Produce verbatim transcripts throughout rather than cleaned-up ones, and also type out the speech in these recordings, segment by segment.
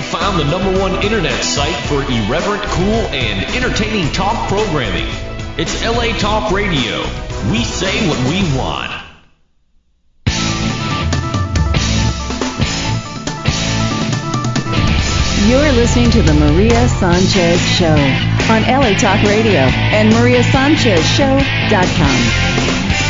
found the number one internet site for irreverent, cool, and entertaining talk programming. It's L A Talk Radio. We say what we want. You're listening to the Maria Sanchez Show on L A Talk Radio and Maria Sanchez Show dot com.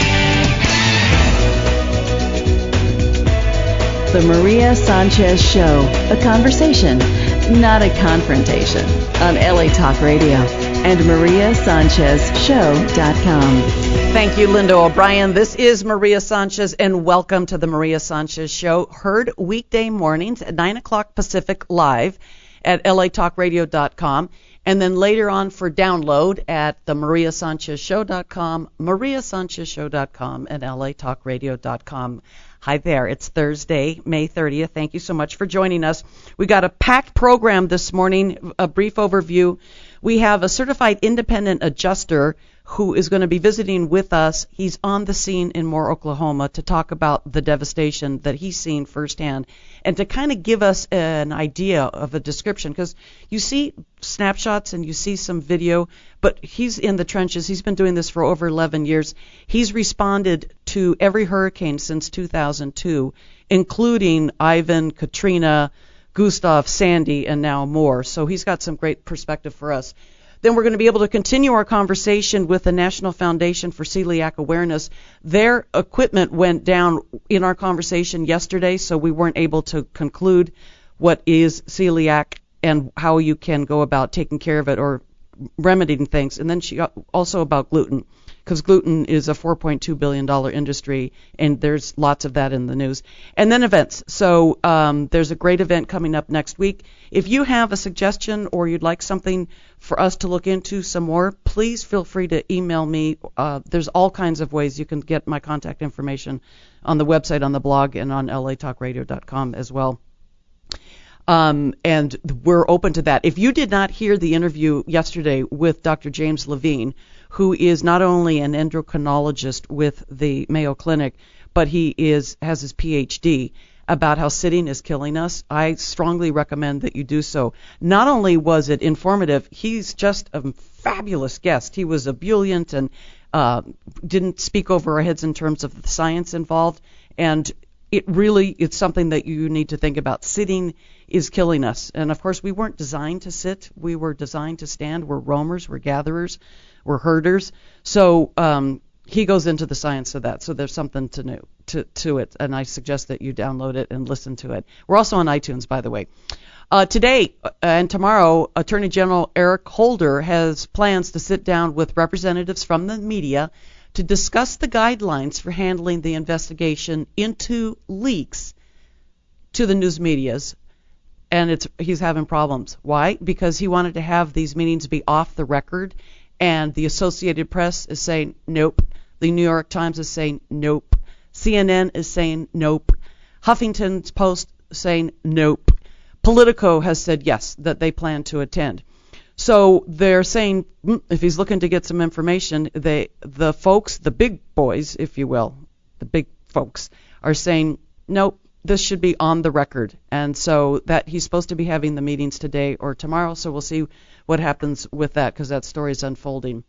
The Maria Sanchez Show, a conversation, not a confrontation, on L A Talk Radio and Maria Sanchez Show dot com. Thank you, Linda O'Brien. This is Maria Sanchez, and welcome to the Maria Sanchez Show, heard weekday mornings at nine o'clock Pacific live at L A Talk Radio dot com, and then later on for download at the Maria Sanchez Show dot com, Maria Sanchez Show dot com, and L A Talk Radio dot com. Hi there. It's Thursday, May thirtieth. Thank you so much for joining us. We got a packed program this morning, a brief overview. We have a certified independent adjuster who is going to be visiting with us. He's on the scene in Moore, Oklahoma, to talk about the devastation that he's seen firsthand and to kind of give us an idea of a description, because you see snapshots and you see some video, but he's in the trenches. He's been doing this for over eleven years. He's responded to every hurricane since two thousand two, including Ivan, Katrina, Gustav, Sandy, and now more. So he's got some great perspective for us. Then we're going to be able to continue our conversation with the National Foundation for Celiac Awareness. Their equipment went down in our conversation yesterday, so we weren't able to conclude what is celiac and how you can go about taking care of it or remedying things. And then she also about gluten, because gluten is a four point two billion dollars industry, and there's lots of that in the news. And then events. So um, there's a great event coming up next week. If you have a suggestion or you'd like something for us to look into some more, please feel free to email me. Uh, there's all kinds of ways you can get my contact information on the website, on the blog, and on L A Talk Radio dot com as well. Um, and we're open to that. If you did not hear the interview yesterday with Doctor James Levine, who is not only an endocrinologist with the Mayo Clinic, but he is has his P H D about how sitting is killing us, I strongly recommend that you do so. Not only was it informative, he's just a fabulous guest. He was ebullient and uh, didn't speak over our heads in terms of the science involved, and it really, it's something that you need to think about. Sitting is killing us. And of course, we weren't designed to sit. We were designed to stand. We're roamers, we're gatherers, we're herders. So um, he goes into the science of that. So there's something to know to, to it. And I suggest that you download it and listen to it. We're also on iTunes, by the way. Uh, today uh, and tomorrow, Attorney General Eric Holder has plans to sit down with representatives from the media to discuss the guidelines for handling the investigation into leaks to the news medias. And it's he's having problems. Why? Because he wanted to have these meetings be off the record, and the Associated Press is saying nope. The New York Times is saying nope. C N N is saying nope. Huffington Post is saying nope. Politico has said yes, that they plan to attend. So they're saying if he's looking to get some information, they, the folks, the big boys, if you will, the big folks, are saying, nope, this should be on the record. And so that he's supposed to be having the meetings today or tomorrow, so we'll see what happens with that, because that story is unfolding.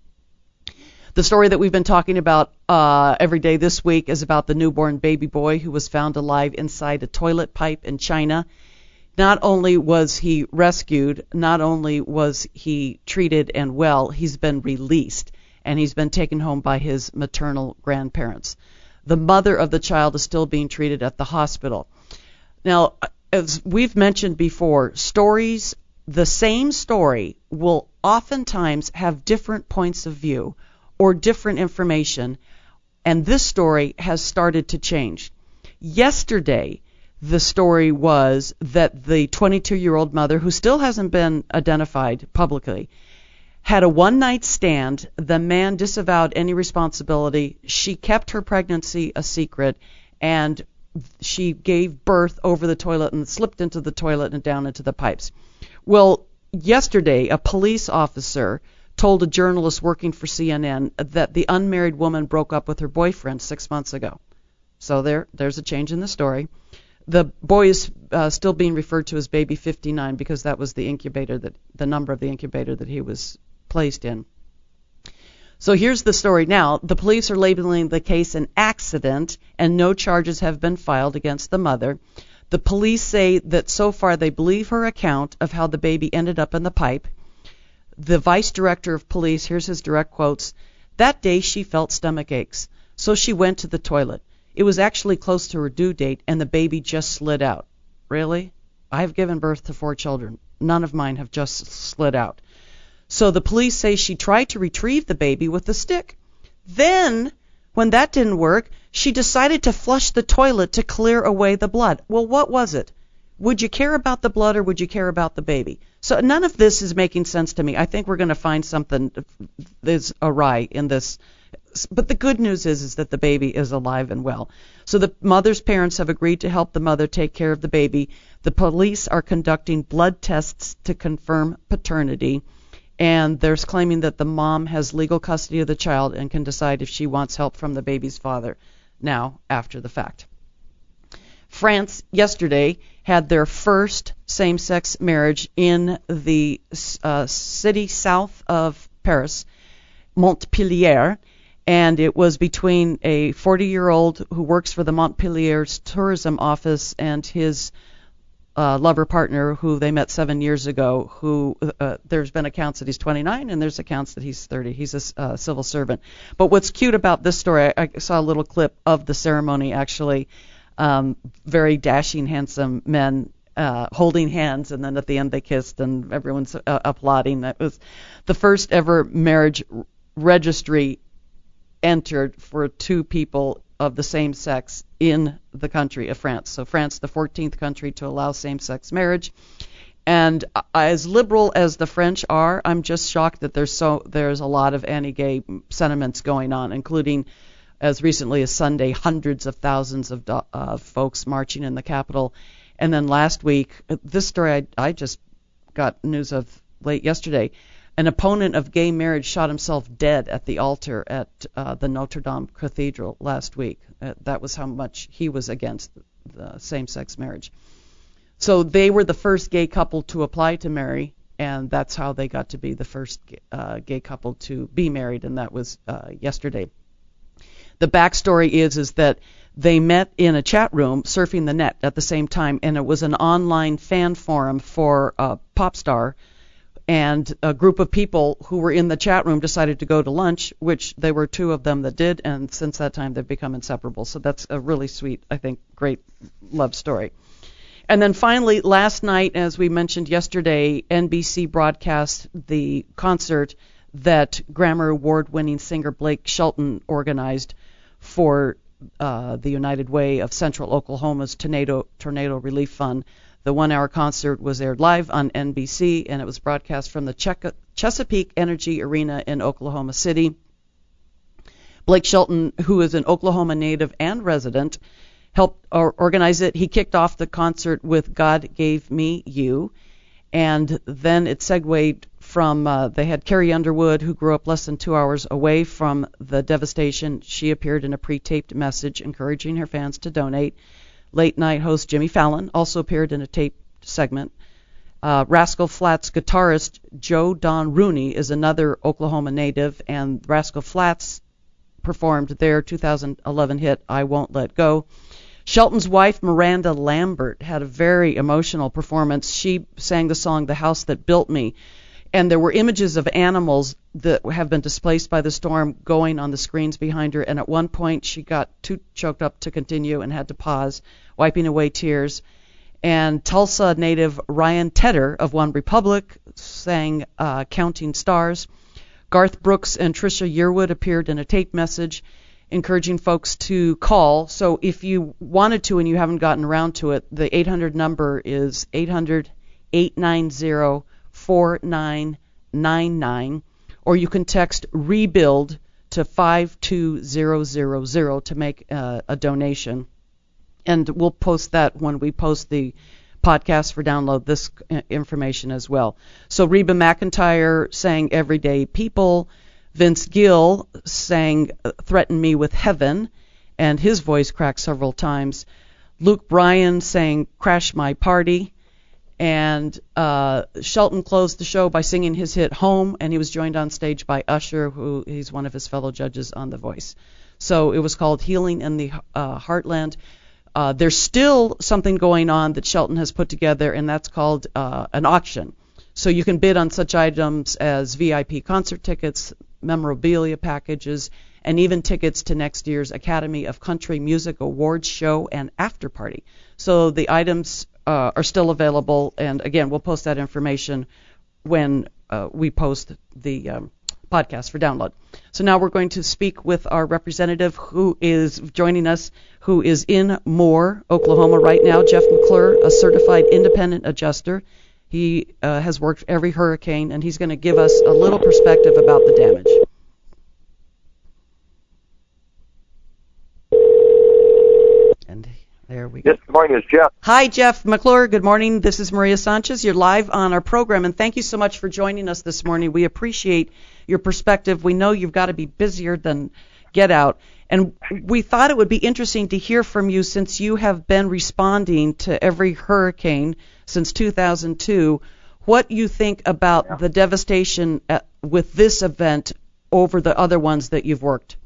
The story that we've been talking about uh, every day this week is about the newborn baby boy who was found alive inside a toilet pipe in China. Not only was he rescued, not only was he treated and well, he's been released, and he's been taken home by his maternal grandparents. The mother of the child is still being treated at the hospital. Now, as we've mentioned before, stories, the same story will oftentimes have different points of view or different information, and this story has started to change. Yesterday, the story was that the twenty-two-year-old mother, who still hasn't been identified publicly, had a one-night stand. The man disavowed any responsibility. She kept her pregnancy a secret, and she gave birth over the toilet and slipped into the toilet and down into the pipes. Well, yesterday, a police officer told a journalist working for C N N that the unmarried woman broke up with her boyfriend six months ago. So there, there's a change in the story. The boy is uh, still being referred to as baby fifty-nine because that was the incubator, that the number of the incubator that he was placed in. So here's the story now. The police are labeling the case an accident, and no charges have been filed against the mother. The police say that so far they believe her account of how the baby ended up in the pipe. The vice director of police, here's his direct quotes, "That day she felt stomach aches, so she went to the toilet. It was actually close to her due date, and the baby just slid out." Really? I've given birth to four children. None of mine have just slid out. So the police say she tried to retrieve the baby with a stick. Then, when that didn't work, she decided to flush the toilet to clear away the blood. Well, what was it? Would you care about the blood or would you care about the baby? So none of this is making sense to me. I think we're going to find something that's awry in this. But the good news is, is that the baby is alive and well. So the mother's parents have agreed to help the mother take care of the baby. The police are conducting blood tests to confirm paternity. And they're claiming that the mom has legal custody of the child and can decide if she wants help from the baby's father now after the fact. France yesterday had their first same-sex marriage in the uh, city south of Paris, Montpellier, and it was between a forty-year-old who works for the Montpellier's tourism office and his Uh, lover partner who they met seven years ago, who uh, there's been accounts that he's twenty-nine and there's accounts that he's thirty. He's a uh, civil servant. But what's cute about this story, I, I saw a little clip of the ceremony actually, um, very dashing, handsome men uh, holding hands, and then at the end they kissed and everyone's uh, applauding. That was the first ever marriage registry entered for two people of the same sex in the country of France. So France, the fourteenth country to allow same-sex marriage. And as liberal as the French are, I'm just shocked that there's so there's a lot of anti-gay sentiments going on, including as recently as Sunday, hundreds of thousands of uh, folks marching in the Capitol. And then last week, this story I, I just got news of late yesterday, an opponent of gay marriage shot himself dead at the altar at uh, the Notre Dame Cathedral last week. Uh, that was how much he was against the same-sex marriage. So they were the first gay couple to apply to marry, and that's how they got to be the first uh, gay couple to be married, and that was uh, yesterday. The backstory is is that they met in a chat room surfing the net at the same time, and it was an online fan forum for a pop star. And a group of people who were in the chat room decided to go to lunch, which there were two of them that did, and since that time they've become inseparable. So that's a really sweet, I think, great love story. And then finally, last night, as we mentioned yesterday, N B C broadcast the concert that Grammy Award-winning singer Blake Shelton organized for uh, the United Way of Central Oklahoma's Tornado, Tornado Relief Fund. The one-hour concert was aired live on N B C, and it was broadcast from the Chesapeake Energy Arena in Oklahoma City. Blake Shelton, who is an Oklahoma native and resident, helped organize it. He kicked off the concert with God Gave Me You, and then it segued from, uh, they had Carrie Underwood, who grew up less than two hours away from the devastation. She appeared in a pre-taped message encouraging her fans to donate. Late night host Jimmy Fallon also appeared in a taped segment. Uh, Rascal Flatts guitarist Joe Don Rooney is another Oklahoma native, and Rascal Flatts performed their two thousand eleven hit I Won't Let Go. Shelton's wife Miranda Lambert had a very emotional performance. She sang the song The House That Built Me, and there were images of animals that have been displaced by the storm going on the screens behind her, and at one point she got too choked up to continue and had to pause, wiping away tears. And Tulsa native Ryan Tedder of One Republic sang uh, Counting Stars. Garth Brooks and Trisha Yearwood appeared in a tape message encouraging folks to call. So if you wanted to and you haven't gotten around to it, the eight hundred number is eight hundred, eight nine zero, four nine nine nine, or you can text REBUILD to five two zero zero zero to make uh, a donation. And we'll post that when we post the podcast for download, this information as well. So Reba McEntire sang Everyday People. Vince Gill sang Threaten Me with Heaven, and his voice cracked several times. Luke Bryan sang Crash My Party. And uh, Shelton closed the show by singing his hit Home, and he was joined on stage by Usher, who he's one of his fellow judges on The Voice. So it was called Healing in the uh, Heartland. Uh, there's still something going on that Shelton has put together, and that's called uh, an auction. So you can bid on such items as V I P concert tickets, memorabilia packages, and even tickets to next year's Academy of Country Music Awards show and after party. So the items uh, are still available, and again, we'll post that information when uh, we post the um, podcast for download. So now we're going to speak with our representative who is joining us, who is in Moore, Oklahoma right now, Jeff McClure, a certified independent adjuster. He uh, has worked every hurricane, and he's going to give us a little perspective about the damage. And there we go. Yes, good morning, it's Jeff. Hi, Jeff McClure. Good morning. This is Maria Sanchez. You're live on our program, and thank you so much for joining us this morning. We appreciate your perspective. We know you've got to be busier than get out, and we thought it would be interesting to hear from you since you have been responding to every hurricane since two thousand two, what you think about yeah. the devastation at, with this event over the other ones that you've worked.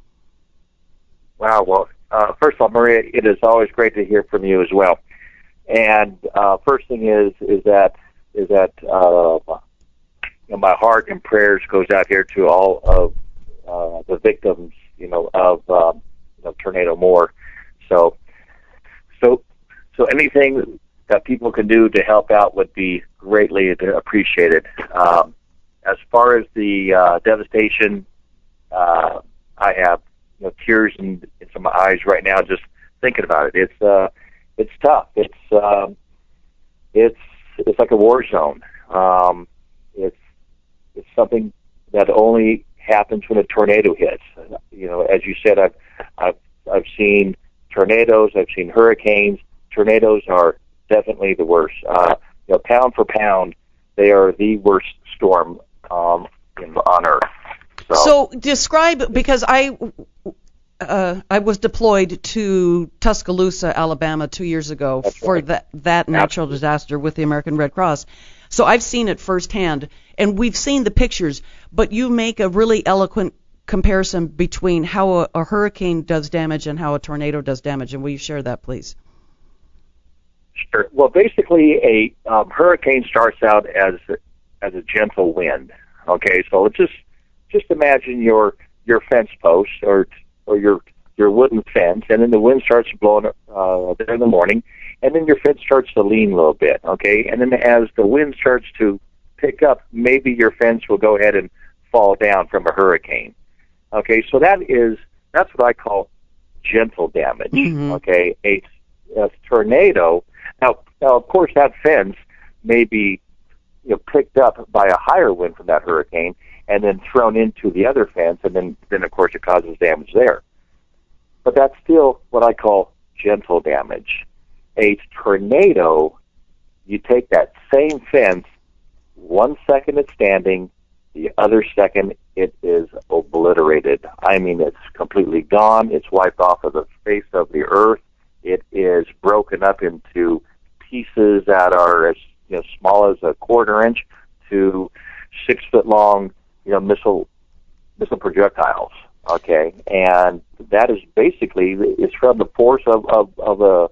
Wow, well, uh, first of all, Maria, it is always great to hear from you as well. And uh, first thing is is that is that uh, you know, my heart and prayers goes out here to all of uh, the victims, you know, of um, you know, Tornado Moore. So, so, so anything that people can do to help out would be greatly appreciated. Um, as far as the uh, devastation, uh, I have you know, tears in, in some of my eyes right now just thinking about it. It's uh, it's tough. It's um, it's it's like a war zone. Um, it's it's something that only happens when a tornado hits. You know, as you said, I've I've I've seen tornadoes. I've seen hurricanes. Tornadoes are definitely the worst. Uh, you know, pound for pound, they are the worst storm um, in, on Earth. So, so describe, because I uh, I was deployed to Tuscaloosa, Alabama, two years ago That's for right. that that natural Absolutely. disaster with the American Red Cross. So I've seen it firsthand, and we've seen the pictures. But you make a really eloquent comparison between how a, a hurricane does damage and how a tornado does damage. And will you share that, please? Sure. Well, basically, a um, hurricane starts out as as a gentle wind. Okay, so let's just just imagine your your fence post or or your your wooden fence, and then the wind starts blowing uh, there in the morning, and then your fence starts to lean a little bit. Okay, and then as the wind starts to pick up, maybe your fence will go ahead and fall down from a hurricane. Okay, so that is that's what I call gentle damage. Mm-hmm. Okay, a, a tornado. Now, now, of course, that fence may be you know, picked up by a higher wind from that hurricane and then thrown into the other fence, and then, then of course, it causes damage there. But that's still what I call gentle damage. A tornado, you take that same fence, one second it's standing, the other second it is obliterated. I mean, it's completely gone. It's wiped off of the face of the earth. It is broken up into pieces that are as you know small as a quarter inch to six foot long, you know, missile missile projectiles. Okay, and that is basically it's from the force of of, of a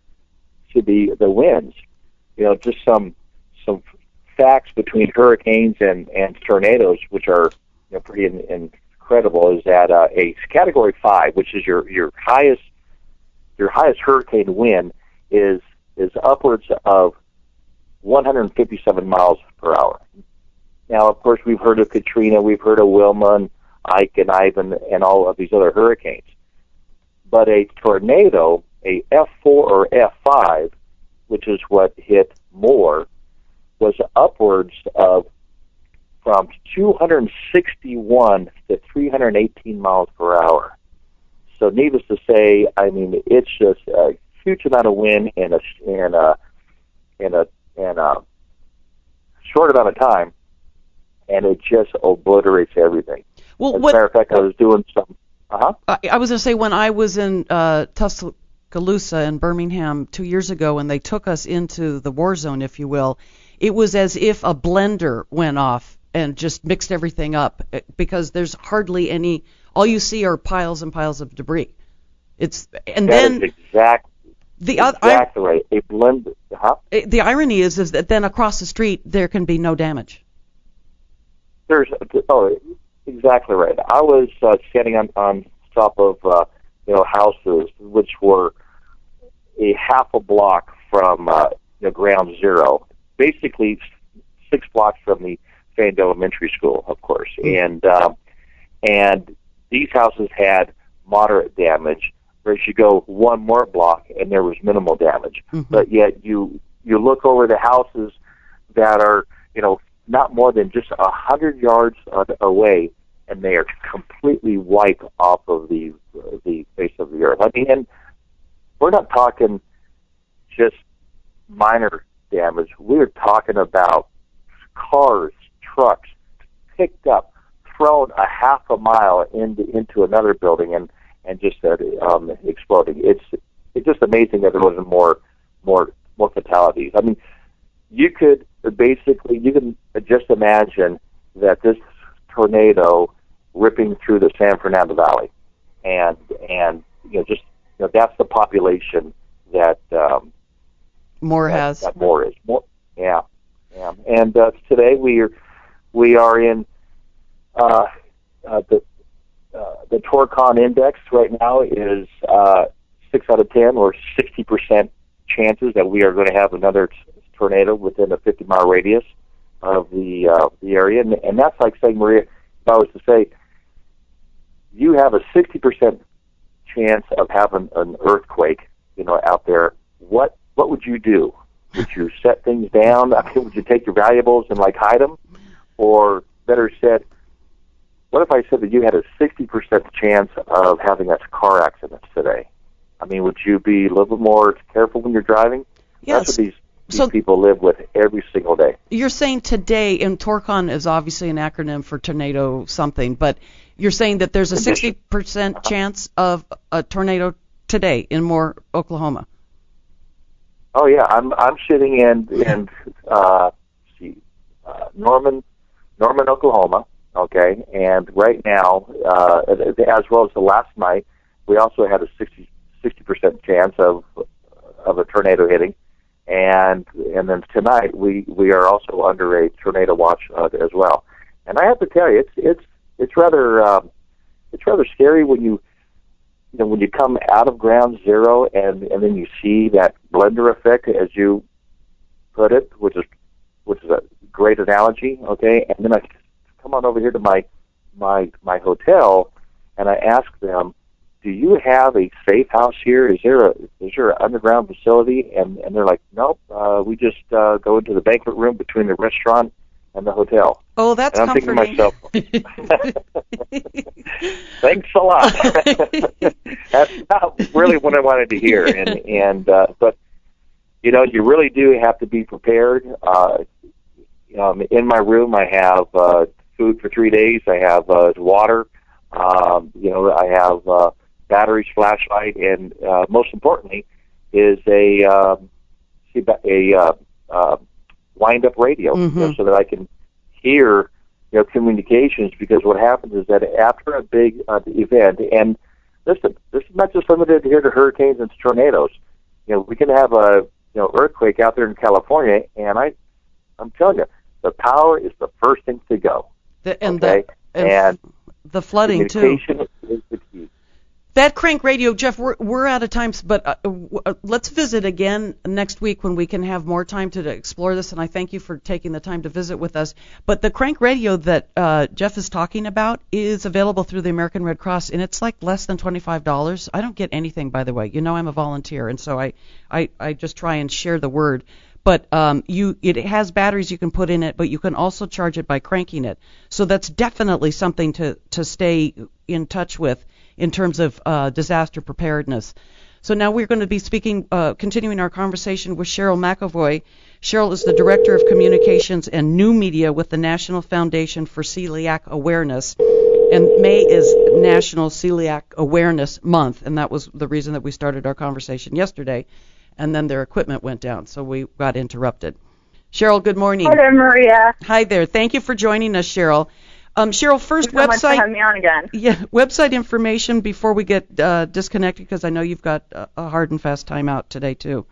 to the the winds. You know, just some some facts between hurricanes and and tornadoes, which are you know pretty in, incredible, is that uh, a Category Five, which is your your highest your highest hurricane wind, is is upwards of one hundred fifty-seven miles per hour. Now, of course, we've heard of Katrina, we've heard of Wilma, and Ike and Ivan, and all of these other hurricanes. But a tornado, a F four or F five, which is what hit Moore, was upwards of from two hundred sixty-one to three hundred eighteen miles per hour. So, needless to say, I mean, it's just a huge amount of wind in a in a in a in a short amount of time, and it just obliterates everything. Well, As what, a matter of fact, I was doing some. Uh huh. I, I was going to say when I was in uh, Tus- Tuscaloosa in Birmingham two years ago when they took us into the war zone, if you will, it was as if a blender went off and just mixed everything up because there's hardly any, all you see are piles and piles of debris. It's and that then is exact, the exactly right. A blend, huh? The irony is, is that then across the street there can be no damage. There's oh, exactly right. I was uh, standing on on top of uh, you know houses which were a half a block from uh, you know, ground zero, basically six blocks from the Fayette Elementary School, of course, mm-hmm. and um, and these houses had moderate damage. Whereas you go one more block and there was minimal damage, mm-hmm. but yet you you look over the houses that are you know not more than just a hundred yards away, and they are completely wiped off of the uh, the face of the earth. I mean, and we're not talking just minor damage. We're talking about cars, trucks picked up, thrown a half a mile into into another building, and and just uh, um, exploding. It's it's just amazing that there wasn't more more more fatalities. I mean, you could basically you can just imagine that this tornado ripping through the San Fernando Valley, and and you know just you know that's the population that um, Moore that, has. That Moore is. More, yeah, yeah. And uh, today we are we are in uh, uh, the. Uh, the Torcon index right now is uh, six out of ten, or sixty percent chances that we are going to have another t- tornado within a fifty mile radius of the uh, the area. And, and that's like saying, Maria, if I was to say, you have a sixty percent chance of having an earthquake, you know, out there. What what would you do? Would you set things down? I mean, would you take your valuables and like hide them, or better said, what if I said that you had a sixty percent chance of having a car accident today? I mean, would you be a little bit more careful when you're driving? Yes. That's what these, these so, people live with every single day. You're saying today, and Torcon is obviously an acronym for tornado something, but you're saying that there's a sixty percent uh-huh. chance of a tornado today in Moore, Oklahoma. Oh, yeah. I'm I'm sitting in, in uh, see, uh, Norman, Norman, Oklahoma. Okay, and right now, uh, as well as the last night, we also had a sixty percent chance of of a tornado hitting, and and then tonight we, we are also under a tornado watch uh, as well. And I have to tell you, it's it's it's rather um, it's rather scary when you you know when you come out of ground zero and, and then you see that blender effect, as you put it, which is which is a great analogy. Okay, and then I come on over here to my my my hotel, and I ask them, "Do you have a safe house here? Is there a is there an underground facility?" And and they're like, "Nope, uh, we just uh, go into the banquet room between the restaurant and the hotel." Oh, that's and I'm comforting. Thinking to myself, thanks a lot. That's not really what I wanted to hear, and and uh, but you know, you really do have to be prepared. Uh, um, in my room, I have. Uh, food for three days. I have uh, water. Um, you know, I have uh, batteries, flashlight, and uh, most importantly, is a um, a uh, uh, wind-up radio, mm-hmm. you know, so that I can hear you know communications. Because what happens is that after a big uh, event, and listen, this is not just limited here to hurricanes and tornadoes. You know, we can have a you know earthquake out there in California, and I, I'm telling you, the power is the first thing to go. The, and, okay? the, and, and the flooding, too. Is the key. That Crank Radio, Jeff, we're, we're out of time, but uh, uh, let's visit again next week when we can have more time to, to explore this, and I thank you for taking the time to visit with us. But the Crank Radio that uh, Jeff is talking about is available through the American Red Cross, and it's like less than twenty-five dollars. I don't get anything, by the way. You know I'm a volunteer, and so I, I, I just try and share the word. But um, you, it has batteries you can put in it, but you can also charge it by cranking it. So that's definitely something to, to stay in touch with in terms of uh, disaster preparedness. So now we're going to be speaking, uh, continuing our conversation with Cheryl McAvoy. Cheryl is the Director of Communications and New Media with the National Foundation for Celiac Awareness. And May is National Celiac Awareness Month, and that was the reason that we started our conversation yesterday. And then their equipment went down, so we got interrupted. Cheryl, good morning. Hi there, Maria. Hi there. Thank you for joining us, Cheryl. Um, Cheryl, first Thanks so website. much for having me on again. Yeah, website information before we get uh, disconnected, because I know you've got a, a hard and fast time out today too.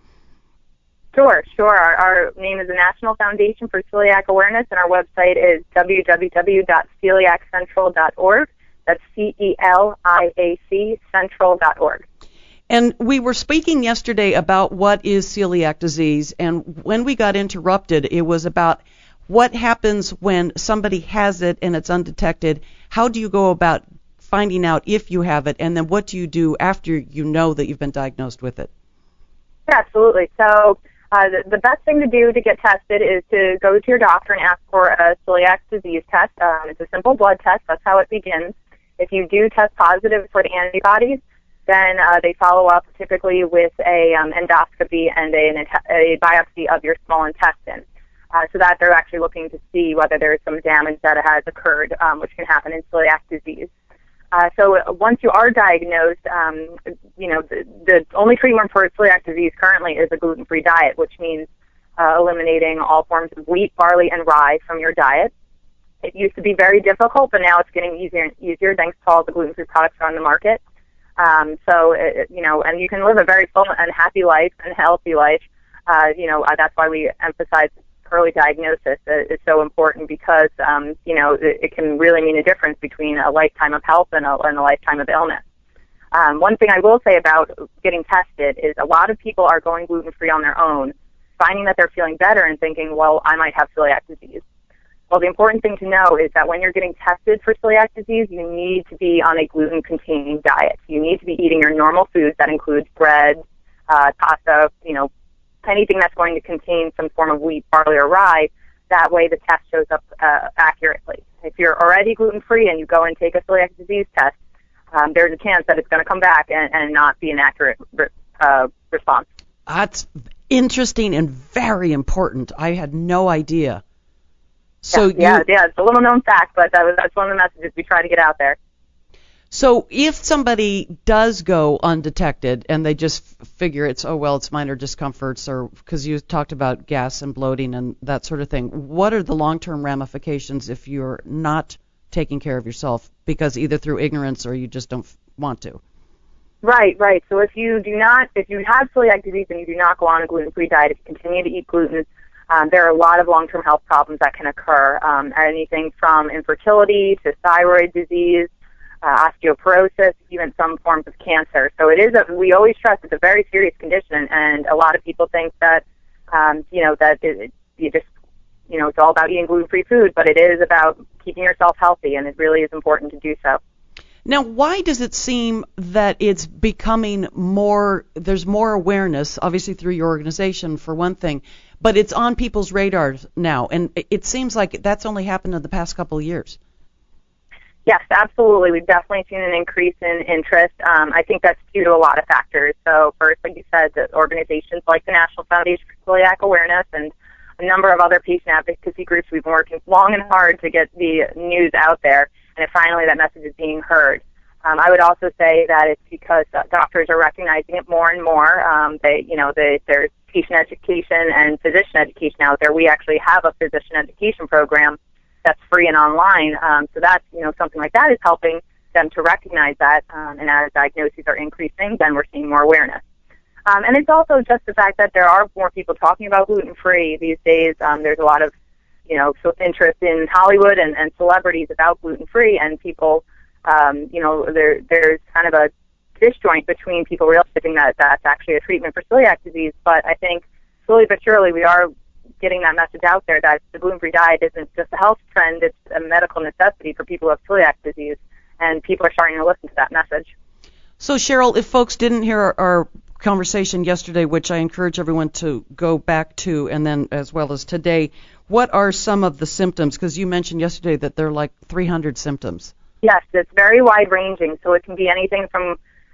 Sure, sure. Our, our name is the National Foundation for Celiac Awareness, and our website is w w w dot celiac central dot org. That's C E L I A C central dot org. And we were speaking yesterday about what is celiac disease, and when we got interrupted, it was about what happens when somebody has it and it's undetected. How do you go about finding out if you have it, and then what do you do after you know that you've been diagnosed with it? Yeah, absolutely. So uh, the, the best thing to do to get tested is to go to your doctor and ask for a celiac disease test. Um, it's a simple blood test. That's how it begins. If you do test positive for the antibodies, then uh, they follow up typically with a um, endoscopy and a, a biopsy of your small intestine. Uh, so that they're actually looking to see whether there's some damage that has occurred, um, which can happen in celiac disease. Uh, so once you are diagnosed, um, you know, the, the only treatment for celiac disease currently is a gluten-free diet, which means uh, eliminating all forms of wheat, barley, and rye from your diet. It used to be very difficult, but now it's getting easier and easier thanks to all the gluten-free products on the market. Um, so, it, you know, and you can live a very full and happy life and healthy life. Uh, you know, uh, that's why we emphasize early diagnosis is so important, because, um, you know, it, it can really mean a difference between a lifetime of health and a, and a lifetime of illness. Um, one thing I will say about getting tested is a lot of people are going gluten-free on their own, finding that they're feeling better and thinking, well, I might have celiac disease. Well, the important thing to know is that when you're getting tested for celiac disease, you need to be on a gluten-containing diet. You need to be eating your normal foods. That includes bread, uh, pasta, you know, anything that's going to contain some form of wheat, barley, or rye. That way the test shows up uh, accurately. If you're already gluten-free and you go and take a celiac disease test, um, there's a chance that it's going to come back and, and not be an accurate uh, response. That's interesting and very important. I had no idea. So yeah, yeah, you, yeah, it's a little known fact, but that was, that's one of the messages we try to get out there. So if somebody does go undetected and they just figure it's, oh, well, it's minor discomforts, or because you talked about gas and bloating and that sort of thing, what are the long-term ramifications if you're not taking care of yourself, because either through ignorance or you just don't want to? Right, right. So if you do not, if you have celiac disease and you do not go on a gluten-free diet, if you continue to eat gluten, um, there are a lot of long-term health problems that can occur, um, anything from infertility to thyroid disease, Uh, osteoporosis, even some forms of cancer. So it is, a, we always stress it's a very serious condition, and a lot of people think that, um, you know, that it, it, you just, you know, it's all about eating gluten-free food, but it is about keeping yourself healthy, and it really is important to do so. Now, why does it seem that it's becoming more, there's more awareness, obviously through your organization for one thing, but it's on people's radars now, and it, it seems like that's only happened in the past couple of years. Yes, absolutely. We've definitely seen an increase in interest. Um, I think that's due to a lot of factors. So first, like you said, the organizations like the National Foundation for Celiac Awareness and a number of other patient advocacy groups, we've been working long and hard to get the news out there, and finally that message is being heard. Um, I would also say that it's because doctors are recognizing it more and more. Um, they, you know, they, there's patient education and physician education out there. We actually have a physician education program that's free and online. Um, so that's, you know, something like that is helping them to recognize that. Um, and as diagnoses are increasing, then we're seeing more awareness. Um, and it's also just the fact that there are more people talking about gluten-free these days. Um, there's a lot of, you know, interest in Hollywood and, and celebrities about gluten-free, and people, um, you know, there, there's kind of a disjoint between people realizing that that's actually a treatment for celiac disease. But I think slowly but surely we are getting that message out there that the gluten-free diet isn't just a health trend, it's a medical necessity for people who have celiac disease, and people are starting to listen to that message. So, Cheryl, if folks didn't hear our, our conversation yesterday, which I encourage everyone to go back to, and then as well as today, what are some of the symptoms? Because you mentioned yesterday that there are like three hundred symptoms. Yes, it's very wide-ranging, so it can be anything from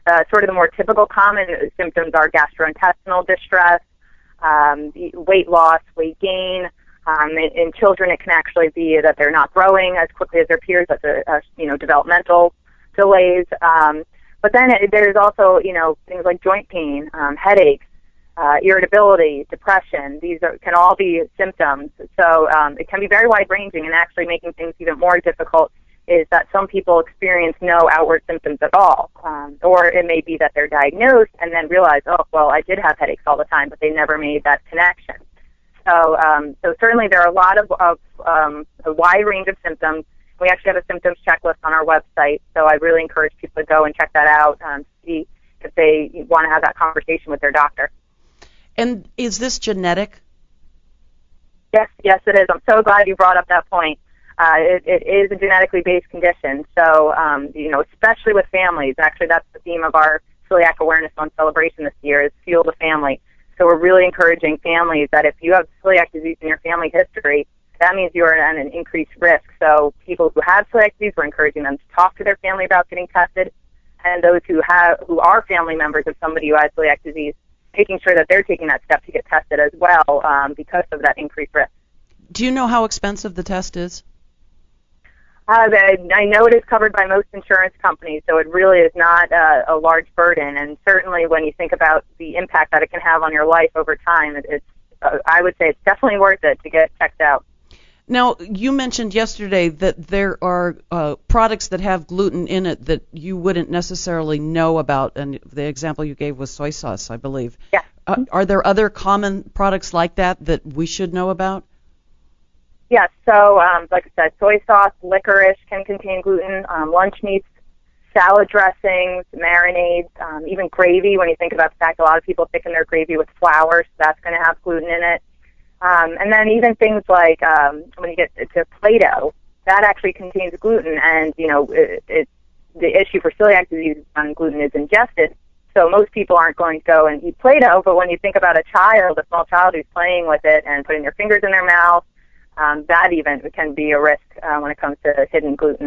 Uh, sort of the more typical common symptoms are gastrointestinal distress, um, weight loss, weight gain. Um, in, in children, it can actually be that they're not growing as quickly as their peers. That's a, a you know developmental delays. Um, but then it, there's also you know things like joint pain, um, headaches, uh, irritability, depression. These are, can all be symptoms. So um, it can be very wide ranging, and actually making things even more difficult is that some people experience no outward symptoms at all. Um, or it may be that they're diagnosed and then realize, oh, well, I did have headaches all the time, but they never made that connection. So, um, so certainly there are a lot of, of um, a wide range of symptoms. We actually have a symptoms checklist on our website, so I really encourage people to go and check that out and see if they want to have that conversation with their doctor. And is this genetic? Yes, yes, it is. I'm so glad you brought up that point. Uh, it, it is a genetically based condition, so um, you know, especially with families. Actually, that's the theme of our Celiac Awareness Month celebration this year: is fuel the family. So we're really encouraging families that if you have celiac disease in your family history, that means you are at an increased risk. So people who have celiac disease, we're encouraging them to talk to their family about getting tested, and those who have who are family members of somebody who has celiac disease, making sure that they're taking that step to get tested as well um, because of that increased risk. Do you know how expensive the test is? Uh, I know it is covered by most insurance companies, so it really is not uh, a large burden. And certainly when you think about the impact that it can have on your life over time, it, it's, uh, I would say it's definitely worth it to get checked out. Now, you mentioned yesterday that there are uh, products that have gluten in it that you wouldn't necessarily know about, and the example you gave was soy sauce, I believe. Yeah. Uh, are there other common products like that that we should know about? Yes, so um, like I said, soy sauce, licorice can contain gluten, um, lunch meats, salad dressings, marinades, um, even gravy. When you think about the fact a lot of people thicken their gravy with flour, so that's going to have gluten in it. Um, and then even things like um, when you get to Play-Doh, that actually contains gluten, and you know it, it, the issue for celiac disease is when gluten is ingested. So most people aren't going to go and eat Play-Doh, but when you think about a child, a small child who's playing with it and putting their fingers in their mouth, Um, that even can be a risk uh, when it comes to hidden gluten.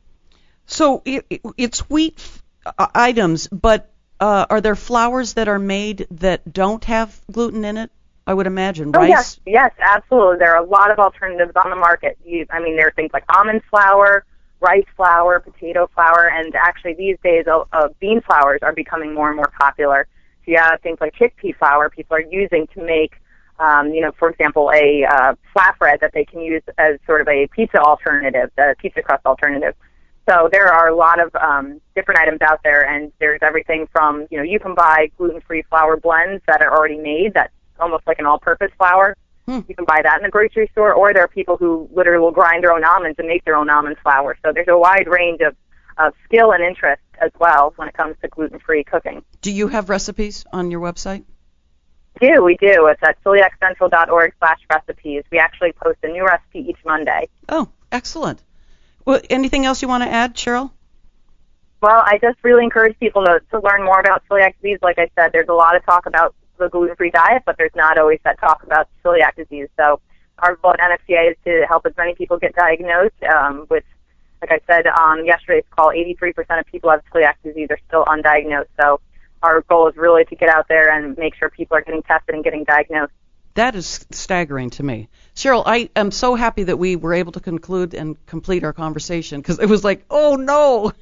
So it, it, it's wheat f- items, but uh, are there flours that are made that don't have gluten in it? I would imagine, oh, rice? Yes, yes, absolutely. There are a lot of alternatives on the market. You, I mean, there are things like almond flour, rice flour, potato flour, and actually these days uh, uh, bean flours are becoming more and more popular. So you have things like chickpea flour people are using to make Um, you know, for example, a uh, flatbread that they can use as sort of a pizza alternative, the pizza crust alternative. So there are a lot of um, different items out there, and there's everything from, you know, you can buy gluten-free flour blends that are already made. That's almost like an all-purpose flour. Hmm. You can buy that in the grocery store, or there are people who literally will grind their own almonds and make their own almond flour. So there's a wide range of, of skill and interest as well when it comes to gluten-free cooking. Do you have recipes on your website? We do, we do. It's at celiac central dot org slash recipes. We actually post a new recipe each Monday. Oh, excellent. Well, anything else you want to add, Cheryl? Well, I just really encourage people to, to learn more about celiac disease. Like I said, there's a lot of talk about the gluten-free diet, but there's not always that talk about celiac disease. So our goal at N F C A is to help as many people get diagnosed um, with, like I said on yesterday's call, eighty-three percent of people who have celiac disease are still undiagnosed. So our goal is really to get out there and make sure people are getting tested and getting diagnosed. That is staggering to me. Cheryl, I am so happy that we were able to conclude and complete our conversation, because it was like, oh, no,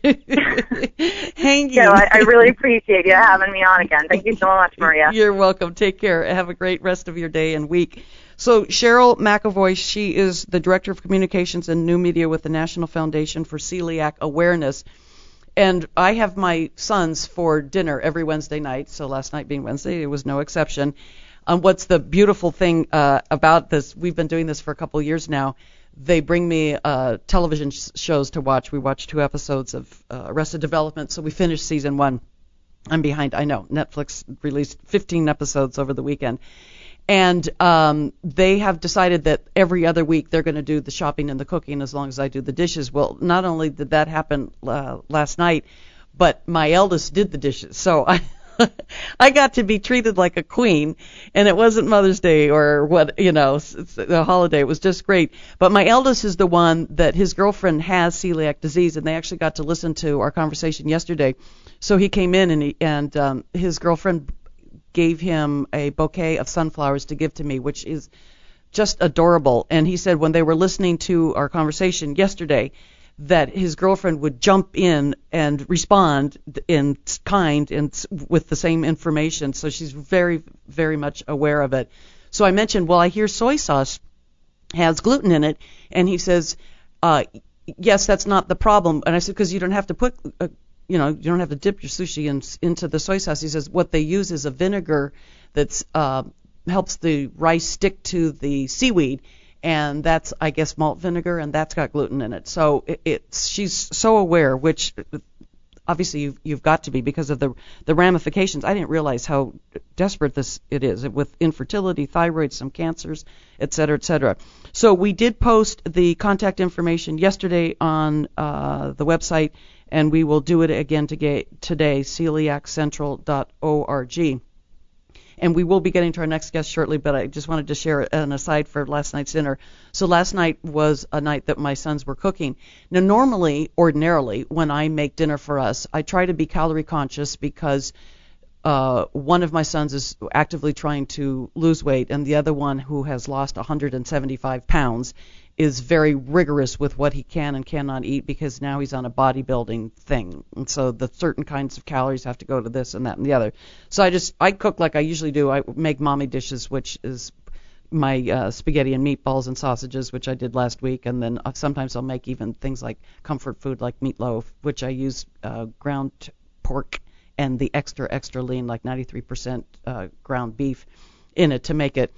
hanging. Yeah, I, I really appreciate you having me on again. Thank you so much, Maria. You're welcome. Take care. Have a great rest of your day and week. So Cheryl McAvoy, she is the Director of Communications and New Media with the National Foundation for Celiac Awareness. And I have my sons for dinner every Wednesday night, so last night being Wednesday, it was no exception. Um, what's the beautiful thing uh, about this, we've been doing this for a couple of years now, they bring me uh, television sh- shows to watch. We watched two episodes of uh, Arrested Development, so we finished season one. I'm behind, I know. Netflix released fifteen episodes over the weekend. And um, they have decided that every other week they're going to do the shopping and the cooking as long as I do the dishes. Well, not only did that happen uh, last night, but my eldest did the dishes. So I, I got to be treated like a queen, and it wasn't Mother's Day or what, you know, it's a holiday. It was just great. But my eldest is the one that his girlfriend has celiac disease, and they actually got to listen to our conversation yesterday. So he came in, and he, and um, his girlfriend gave him a bouquet of sunflowers to give to me, which is just adorable. And he said when they were listening to our conversation yesterday, that his girlfriend would jump in and respond in kind and with the same information. So she's very, very much aware of it. So I mentioned, well, I hear soy sauce has gluten in it. And he says, uh, yes, that's not the problem. And I said, because you don't have to put, uh, you know, you don't have to dip your sushi in, into the soy sauce. He says what they use is a vinegar that's uh, helps the rice stick to the seaweed. And that's, I guess, malt vinegar, and that's got gluten in it. So it, it's she's so aware, which obviously you've, you've got to be because of the the ramifications. I didn't realize how desperate this it is with infertility, thyroid, some cancers, et cetera, et cetera. So we did post the contact information yesterday on uh, the website, and we will do it again today, celiac central dot org. And we will be getting to our next guest shortly, but I just wanted to share an aside for last night's dinner. So last night was a night that my sons were cooking. Now, normally, ordinarily, when I make dinner for us, I try to be calorie conscious because uh, one of my sons is actively trying to lose weight, and the other one, who has lost one hundred seventy-five pounds, is very rigorous with what he can and cannot eat because now he's on a bodybuilding thing. And so the certain kinds of calories have to go to this and that and the other. So I just, I cook like I usually do. I make mommy dishes, which is my uh, spaghetti and meatballs and sausages, which I did last week. And then uh, sometimes I'll make even things like comfort food like meatloaf, which I use uh, ground pork and the extra, extra lean, like ninety-three percent uh, ground beef in it to make it.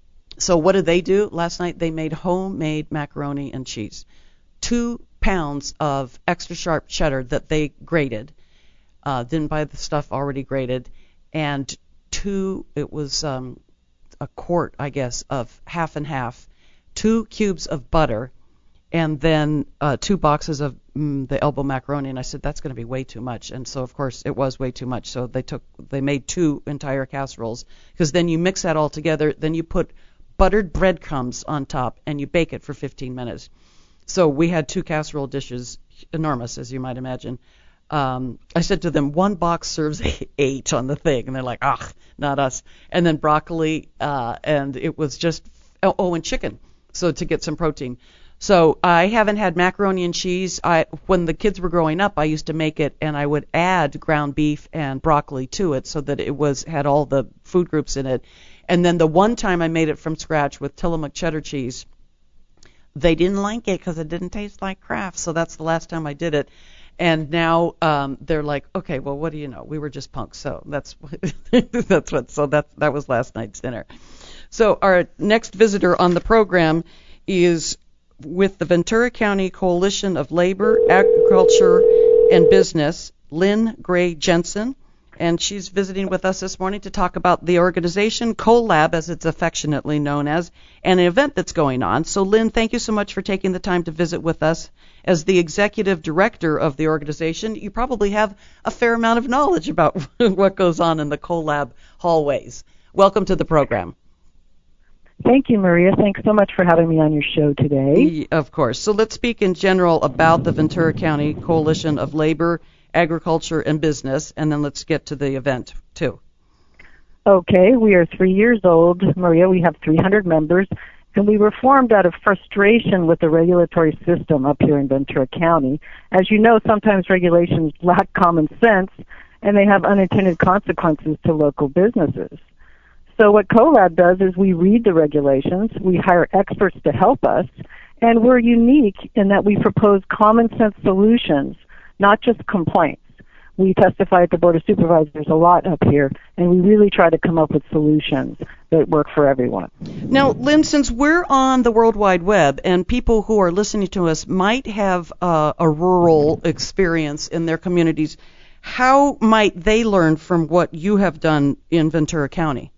So what did they do last night? They made homemade macaroni and cheese. Two pounds of extra sharp cheddar that they grated. Uh, didn't buy the stuff already grated. And two, it was um, a quart, I guess, of half and half. Two cubes of butter. And then uh, two boxes of mm, the elbow macaroni. And I said, that's going to be way too much. And so, of course, it was way too much. So they took, they made two entire casseroles. Because then you mix that all together. Then you put buttered breadcrumbs on top, and you bake it for fifteen minutes. So we had two casserole dishes, enormous, as you might imagine. Um, I said to them, one box serves eight on the thing, and they're like, ah, not us. And then broccoli, uh, and it was just, oh, oh, and chicken, so to get some protein. So I haven't had macaroni and cheese. I, when the kids were growing up, I used to make it, and I would add ground beef and broccoli to it so that it was had all the food groups in it. And then the one time I made it from scratch with Tillamook cheddar cheese, they didn't like it because it didn't taste like Kraft. So that's the last time I did it. And now um, they're like, okay, well, what do you know? We were just punks. So that's that's what. So that that was last night's dinner. So our next visitor on the program is with the Ventura County Coalition of Labor, Agriculture, and Business, Lynn Gray Jensen. And she's visiting with us this morning to talk about the organization, CoLab, as it's affectionately known as, and an event that's going on. So, Lynn, thank you so much for taking the time to visit with us. As the executive director of the organization, you probably have a fair amount of knowledge about what goes on in the CoLab hallways. Welcome to the program. Thank you, Maria. Thanks so much for having me on your show today. Of course. So let's speak in general about the Ventura County Coalition of Labor, Agriculture, and Business, and then let's get to the event, too. Okay, we are three years old, Maria. We have three hundred members, and we were formed out of frustration with the regulatory system up here in Ventura County. As you know, sometimes regulations lack common sense, and they have unintended consequences to local businesses. So what CoLab does is we read the regulations, we hire experts to help us, and we're unique in that we propose common sense solutions, not just complaints. We testify at the Board of Supervisors a lot up here, and we really try to come up with solutions that work for everyone. Now, Lynn, since we're on the World Wide Web and people who are listening to us might have uh, a rural experience in their communities, how might they learn from what you have done in Ventura County?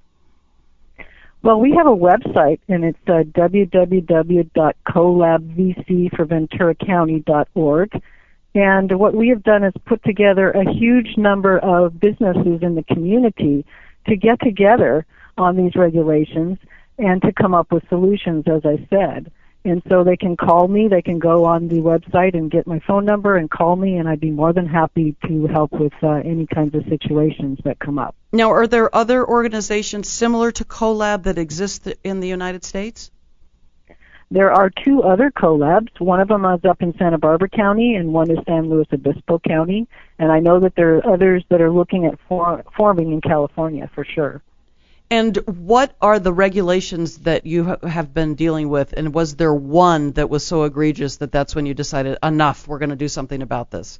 Well, we have a website, and it's uh, w w w dot colab v c for ventura county dot org. And what we have done is put together a huge number of businesses in the community to get together on these regulations and to come up with solutions, as I said. And so they can call me, they can go on the website and get my phone number and call me, and I'd be more than happy to help with uh, any kinds of situations that come up. Now, are there other organizations similar to CoLab that exist in the United States? There are two other CoLabs. One of them is up in Santa Barbara County, and one is San Luis Obispo County. And I know that there are others that are looking at for, forming in California for sure. And what are the regulations that you ha- have been dealing with? And was there one that was so egregious that that's when you decided, enough, we're going to do something about this?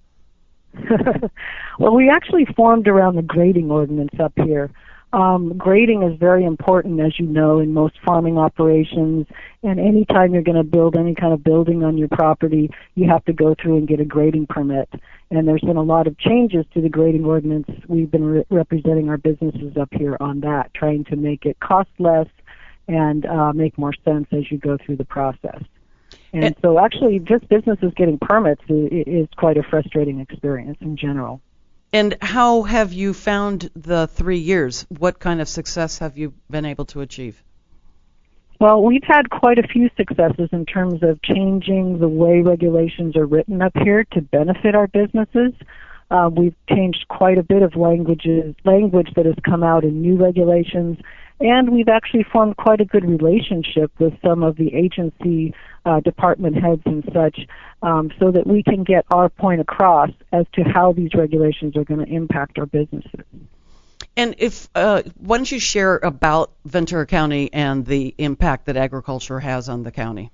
Well, we actually formed around the grading ordinance up here. Um, grading is very important, as you know, in most farming operations. And any time you're going to build any kind of building on your property, you have to go through and get a grading permit. And there's been a lot of changes to the grading ordinance. We've been re- representing our businesses up here on that, trying to make it cost less and uh, make more sense as you go through the process. And it, so actually just businesses getting permits is, is quite a frustrating experience in general. And how have you found the three years? What kind of success have you been able to achieve? Well, we've had quite a few successes in terms of changing the way regulations are written up here to benefit our businesses. Uh, we've changed quite a bit of languages, language that has come out in new regulations, and we've actually formed quite a good relationship with some of the agency uh, department heads and such, um, so that we can get our point across as to how these regulations are going to impact our businesses. And if, uh, why don't you share about Ventura County and the impact that agriculture has on the county?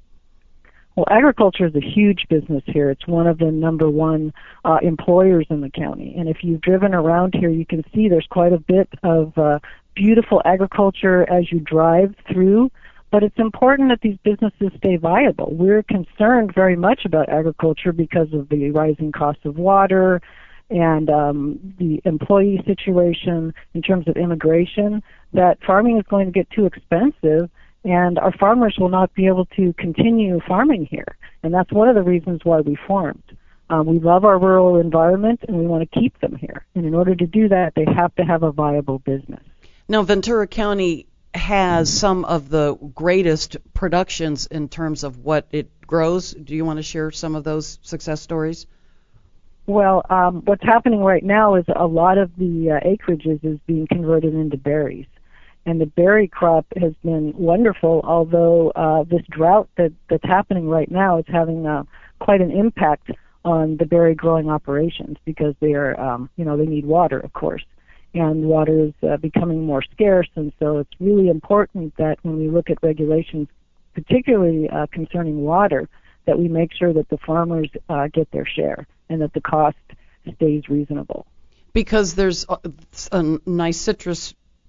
Well, agriculture is a huge business here. It's one of the number one uh, employers in the county. And if you've driven around here, you can see there's quite a bit of uh, beautiful agriculture as you drive through. But it's important that these businesses stay viable. We're concerned very much about agriculture because of the rising cost of water and um, the employee situation in terms of immigration, that farming is going to get too expensive, and our farmers will not be able to continue farming here. And that's one of the reasons why we formed. Um, we love our rural environment, and we want to keep them here. And in order to do that, they have to have a viable business. Now, Ventura County has some of the greatest productions in terms of what it grows. Do you want to share some of those success stories? Well, um, what's happening right now is a lot of the uh, acreages is being converted into berries. And the berry crop has been wonderful, although uh, this drought that, that's happening right now is having uh, quite an impact on the berry growing operations because they are, um, you know, they need water, of course. And water is uh, becoming more scarce, and so it's really important that when we look at regulations, particularly uh, concerning water, that we make sure that the farmers uh, get their share and that the cost stays reasonable. Because there's a, a nice citrus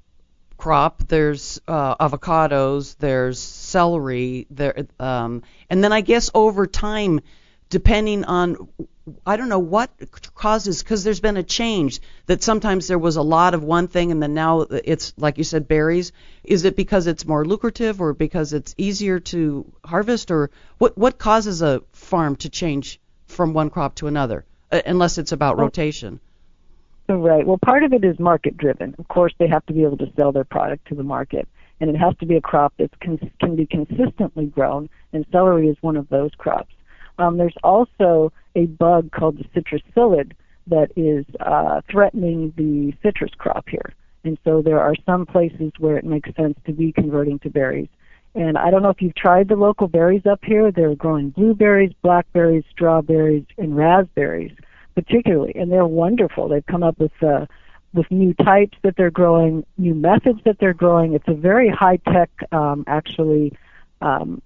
crop, there's uh, avocados, there's celery, there, um, and then I guess over time, depending on, I don't know what causes, because there's been a change that sometimes there was a lot of one thing and then now it's, like you said, berries. Is it because it's more lucrative or because it's easier to harvest, or what, what causes a farm to change from one crop to another, uh, unless it's about well, rotation? Right. Well, part of it is market driven. Of course, they have to be able to sell their product to the market, and it has to be a crop that can, can be consistently grown, and celery is one of those crops. Um, there's also a bug called the citrus psyllid that is uh, threatening the citrus crop here. And so there are some places where it makes sense to be converting to berries. And I don't know if you've tried the local berries up here. They're growing blueberries, blackberries, strawberries, and raspberries particularly. And they're wonderful. They've come up with uh, with new types that they're growing, new methods that they're growing. It's a very high-tech, um, actually, um,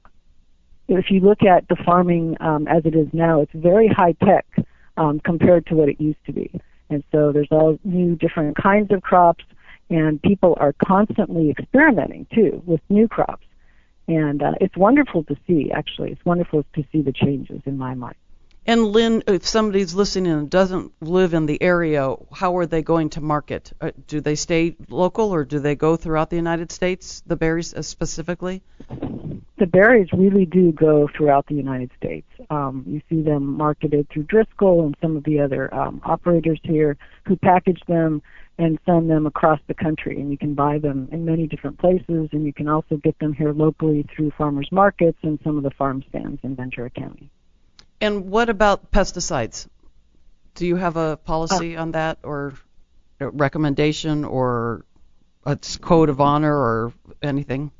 if you look at the farming um, as it is now, it's very high-tech um, compared to what it used to be. And so there's all new different kinds of crops, and people are constantly experimenting, too, with new crops. And uh, it's wonderful to see, actually. It's wonderful to see the changes in my mind. And Lynn, if somebody's listening and doesn't live in the area, how are they going to market? Uh, do they stay local or do they go throughout the United States, the berries uh, specifically? The berries really do go throughout the United States. Um, you see them marketed through Driscoll and some of the other um, operators here who package them and send them across the country. And you can buy them in many different places, and you can also get them here locally through farmers markets and some of the farm stands in Ventura County. And what about pesticides? Do you have a policy uh, on that, or a recommendation, or a code of honor, or anything?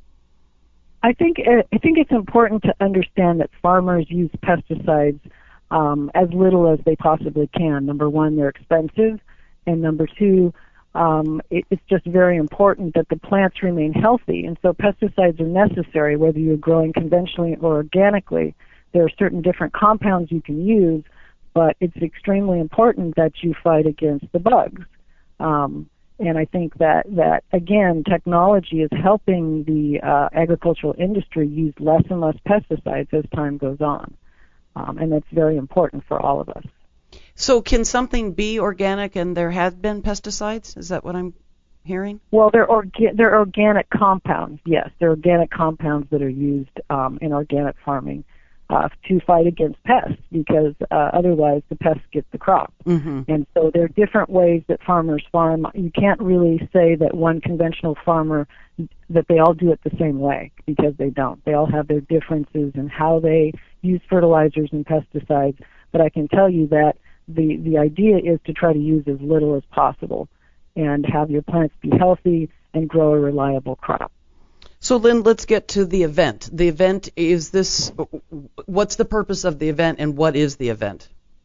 I think I think it's important to understand that farmers use pesticides um, as little as they possibly can. Number one, they're expensive, and number two, um, it, it's just very important that the plants remain healthy. And so pesticides are necessary, whether you're growing conventionally or organically. There are certain different compounds you can use, but it's extremely important that you fight against the bugs. Um, And I think that, that, again, technology is helping the uh, agricultural industry use less and less pesticides as time goes on. Um, and that's very important for all of us. So can something be organic and there have been pesticides? Is that what I'm hearing? Well, they're, orga- they're organic compounds, yes. They're organic compounds that are used um, in organic farming uh, to fight against pests, because uh, otherwise the pests get the crop. Mm-hmm. And so there are different ways that farmers farm. You can't really say that one conventional farmer, that they all do it the same way, because they don't. They all have their differences in how they use fertilizers and pesticides. But I can tell you that the, the idea is to try to use as little as possible and have your plants be healthy and grow a reliable crop. So, Lynn, let's get to the event. The event is this, what's the purpose of the event, and what is the event?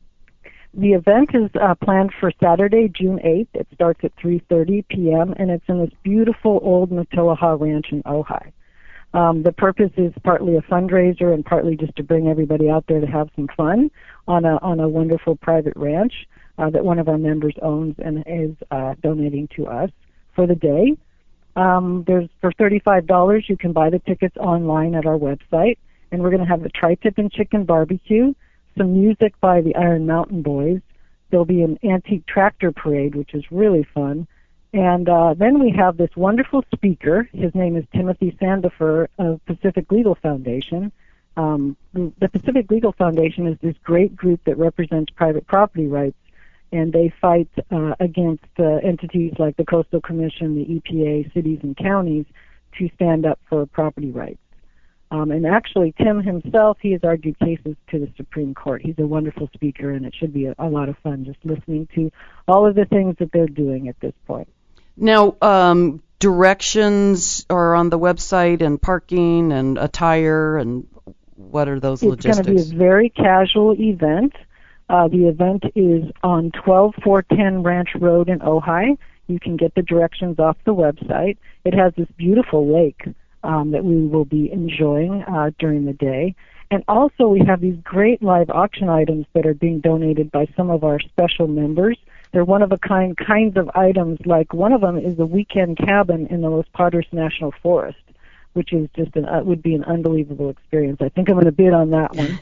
The event is uh, planned for Saturday, June eighth. It starts at three thirty p.m., and it's in this beautiful old Matilaha Ranch in Ojai. Um, the purpose is partly a fundraiser and partly just to bring everybody out there to have some fun on a on a wonderful private ranch uh, that one of our members owns and is uh, donating to us for the day. Um, there's for thirty-five dollars you can buy the tickets online at our website, and we're going to have the tri-tip and chicken barbecue, some music by the Iron Mountain Boys. There'll be an antique tractor parade, which is really fun. And uh, then we have this wonderful speaker. His name is Timothy Sandifer of Pacific Legal Foundation. Um, the Pacific Legal Foundation is this great group that represents private property rights, and they fight uh, against uh, entities like the Coastal Commission, the E P A, cities and counties to stand up for property rights. Um, and actually, Tim himself, he has argued cases to the Supreme Court. He's a wonderful speaker, and it should be a, a lot of fun just listening to all of the things that they're doing at this point. Now, um, directions are on the website, and parking and attire, and what are those it's logistics? It's going to be a very casual event. Uh, the event is on twelve four ten Ranch Road in Ojai. You can get the directions off the website. It has this beautiful lake um, that we will be enjoying uh, during the day. And also we have these great live auction items that are being donated by some of our special members. They're one-of-a-kind kinds of items, like one of them is a weekend cabin in the Los Padres National Forest, which is just an, uh, would be an unbelievable experience. I think I'm going to bid on that one.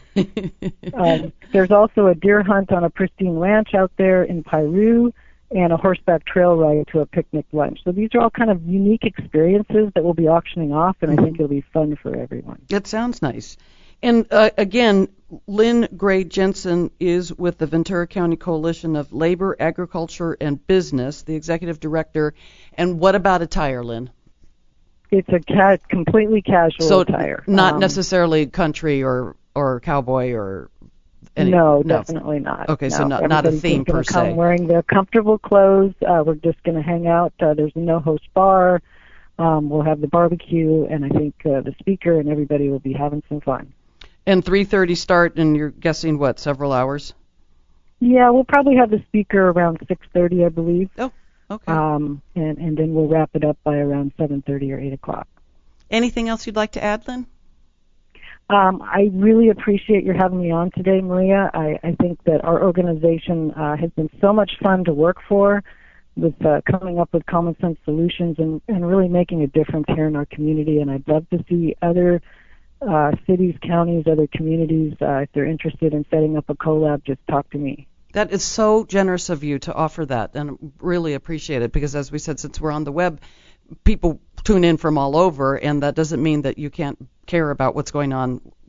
um, there's also a deer hunt on a pristine ranch out there in Piru, and a horseback trail ride to a picnic lunch. So these are all kind of unique experiences that we'll be auctioning off, and I think it'll be fun for everyone. That sounds nice. And uh, again, Lynn Gray Jensen is with the Ventura County Coalition of Labor, Agriculture, and Business, the executive director. And what about attire, Lynn? It's a ca- completely casual so attire. not um, necessarily country or, or cowboy or any, no, no, definitely not. Okay, no. so not not a theme per se. Come se. wearing their comfortable clothes. Uh, we're just going to hang out. Uh, there's a no-host bar. Um, we'll have the barbecue, and I think uh, the speaker and everybody will be having some fun. And three thirty start, and you're guessing what, several hours? Yeah, we'll probably have the speaker around six thirty, I believe. Oh, okay. Um, and, and then we'll wrap it up by around seven thirty or eight o'clock. Anything else you'd like to add, Lynn? Um, I really appreciate your having me on today, Maria. I, I think that our organization uh, has been so much fun to work for, with uh, coming up with common sense solutions and, and really making a difference here in our community. And I'd love to see other uh, cities, counties, other communities, uh, if they're interested in setting up a collab, just talk to me. That is so generous of you to offer that, and really appreciate it, because as we said, since we're on the web, people tune in from all over, and that doesn't mean that you can't care about what's going on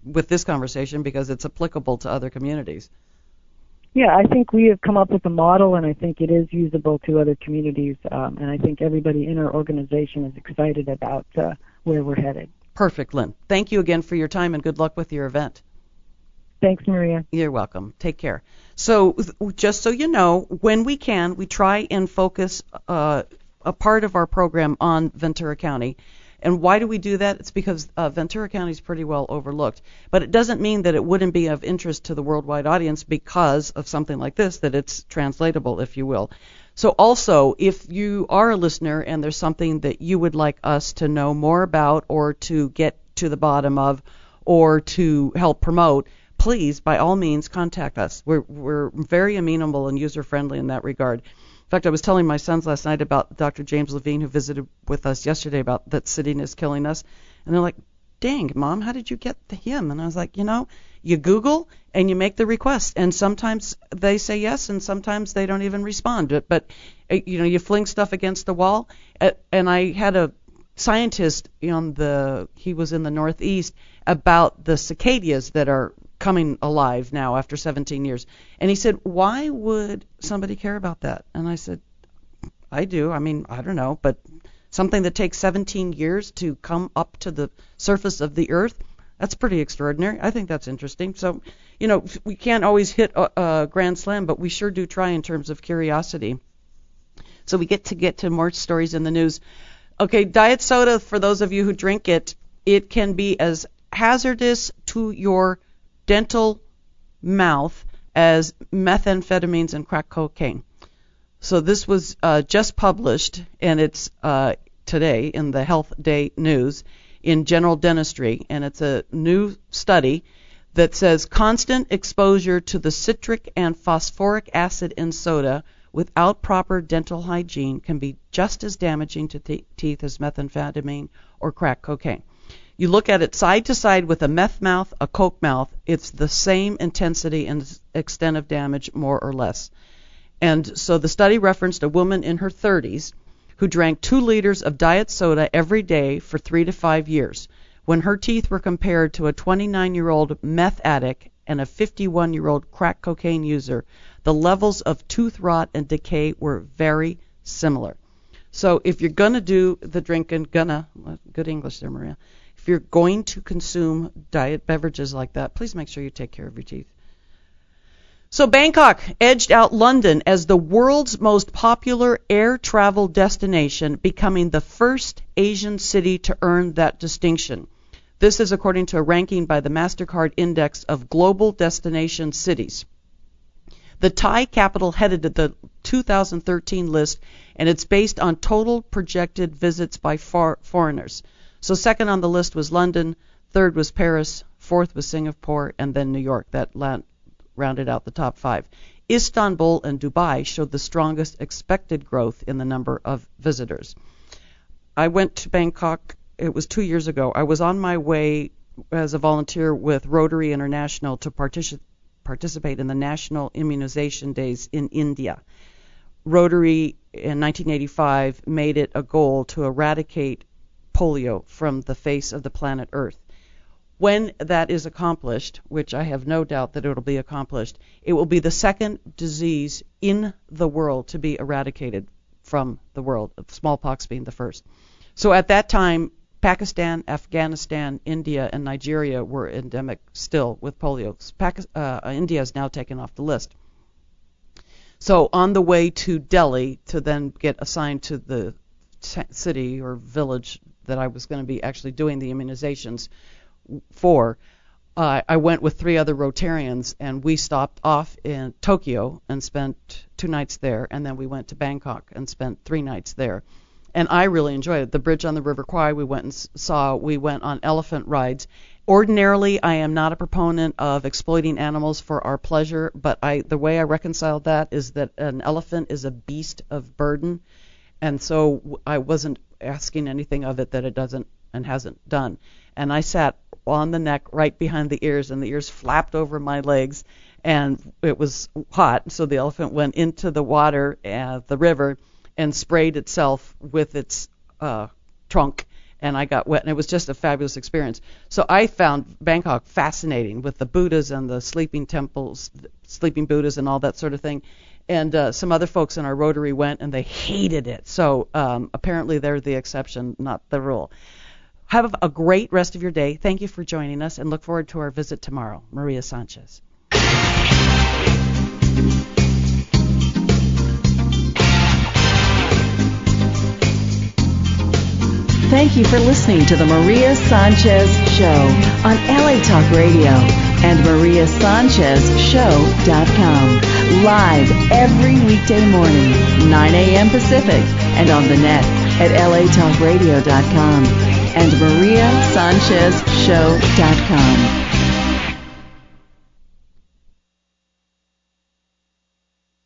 with this conversation because it's applicable to other communities. Yeah, I think we have come up with a model, and I think it is usable to other communities, um, and I think everybody in our organization is excited about uh, where we're headed. Perfect, Lynn. Thank you again for your time, and good luck with your event. Thanks, Maria. You're welcome. Take care. So just so you know, when we can, we try and focus uh, a part of our program on Ventura County. And why do we do that? It's because uh, Ventura County is pretty well overlooked. But it doesn't mean that it wouldn't be of interest to the worldwide audience because of something like this, that it's translatable, if you will. So also, if you are a listener and there's something that you would like us to know more about or to get to the bottom of or to help promote, please, by all means, contact us. We're, we're very amenable and user-friendly in that regard. In fact, I was telling my sons last night about Doctor James Levine, who visited with us yesterday, about that sitting is killing us. And they're like, dang, Mom, how did you get to him? And I was like, you know, you Google and you make the request. And sometimes they say yes, and sometimes they don't even respond. But, but you know, you fling stuff against the wall. And I had a scientist on the, he was in the Northeast, about the cicadas that are coming alive now after seventeen years. And he said, why would somebody care about that? And I said, I do. I mean, I don't know, but something that takes seventeen years to come up to the surface of the earth, that's pretty extraordinary. I think that's interesting. So, you know, we can't always hit a, a grand slam, but we sure do try in terms of curiosity. So we get to get to more stories in the news. Okay, diet soda, for those of you who drink it, it can be as hazardous to your dental mouth as methamphetamines and crack cocaine. So this was uh, just published, and it's uh, today in the Health Day News in General Dentistry, and it's a new study that says constant exposure to the citric and phosphoric acid in soda without proper dental hygiene can be just as damaging to th- teeth as methamphetamine or crack cocaine. You look at it side to side with a meth mouth, a coke mouth, it's the same intensity and extent of damage, more or less. And so the study referenced a woman in her thirties who drank two liters of diet soda every day for three to five years. When her teeth were compared to a twenty-nine-year-old meth addict and a fifty-one-year-old crack cocaine user, the levels of tooth rot and decay were very similar. So if you're going to do the drinking, gonna, good English there, Maria, if you're going to consume diet beverages like that, please make sure you take care of your teeth. So Bangkok edged out London as the world's most popular air travel destination, becoming the first Asian city to earn that distinction. This is according to a ranking by the MasterCard Index of Global Destination Cities. The Thai capital headed to the two thousand thirteen list, and it's based on total projected visits by far foreigners. So second on the list was London, third was Paris, fourth was Singapore, and then New York. That land, rounded out the top five. Istanbul and Dubai showed the strongest expected growth in the number of visitors. I went to Bangkok, it was two years ago. I was on my way as a volunteer with Rotary International to partici- participate in the National Immunization Days in India. Rotary in nineteen eighty-five made it a goal to eradicate polio from the face of the planet Earth. When that is accomplished, which I have no doubt that it will be accomplished, it will be the second disease in the world to be eradicated from the world, smallpox being the first. So at that time, Pakistan, Afghanistan, India, and Nigeria were endemic still with polio. Pakistan, uh, India is now taken off the list. So on the way to Delhi to then get assigned to the t- city or village that I was going to be actually doing the immunizations for, uh, I went with three other Rotarians, and we stopped off in Tokyo and spent two nights there, and then we went to Bangkok and spent three nights there. And I really enjoyed it. The bridge on the River Kwai we went and saw. We went on elephant rides. Ordinarily, I am not a proponent of exploiting animals for our pleasure, but I the way I reconcile that is that an elephant is a beast of burden, and so I wasn't asking anything of it that it doesn't and hasn't done. And I sat on the neck right behind the ears, and the ears flapped over my legs, and it was hot, so the elephant went into the water, uh, the river, and sprayed itself with its uh, trunk and I got wet, and it was just a fabulous experience. So I found Bangkok fascinating with the Buddhas and the sleeping temples, sleeping Buddhas and all that sort of thing. And uh, some other folks in our Rotary went, and they hated it. So um, apparently they're the exception, not the rule. Have a great rest of your day. Thank you for joining us, and look forward to our visit tomorrow. Maria Sanchez. Thank you for listening to the Maria Sanchez Show on L A Talk Radio and Maria Sanchez Show dot com. Live every weekday morning, nine a.m. Pacific, and on the net at L A Talk Radio dot com and Maria Sanchez Show dot com.